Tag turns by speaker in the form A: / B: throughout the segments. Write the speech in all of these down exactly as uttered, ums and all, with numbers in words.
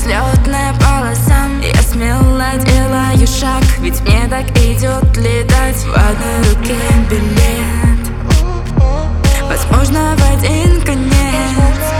A: взлетная полоса. Я смело делаю шаг, ведь мне так идет летать. В одной руке билет, возможно, в один конец.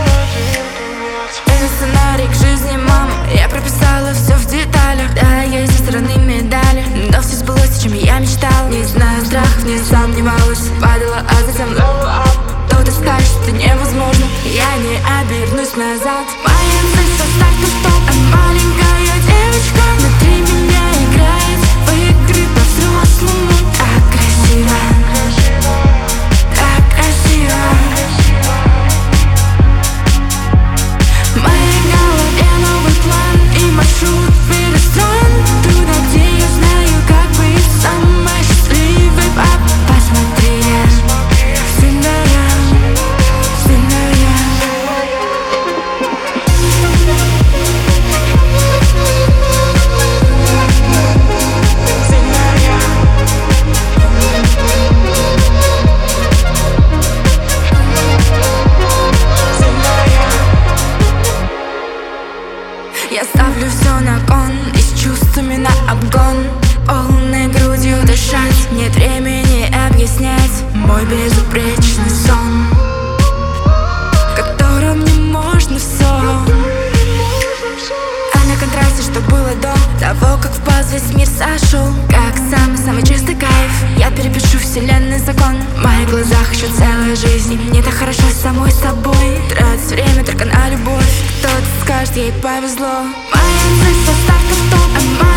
A: Это сценарий к жизни, мама. Я прописала все в деталях. Да, есть со стороны медали, но все сбылось, о чем я мечтал. Не знаю страхов, не сомневалась. Падала, а затем blow up. Кто-то скажет, что невозможно, я не обернусь назад. Моя цель со старта стоп, а маленькая девочка внутри меня играет в игры по-взрослому. Так красиво, так красиво. В моей голове новый план и маршрут перестроен туда, где я знаю, как быть самой счастливой. Папа, посмотри, я сильная, сильная. Я ставлю все на кон и с чувствами на обгон. Полной грудью дышать, нет времени объяснять мой безупречный сон, в котором не можно все. А на контрасте, что было до того, как в паз весь мир сошел, как самый-самый чистый кайф, я перепишу вселенный закон. В моих глазах еще целая жизнь, мне так хорошо с самой собой. Тратить время только на любовь, кто-то скажет, ей повезло. Моя цель со старта в топ, а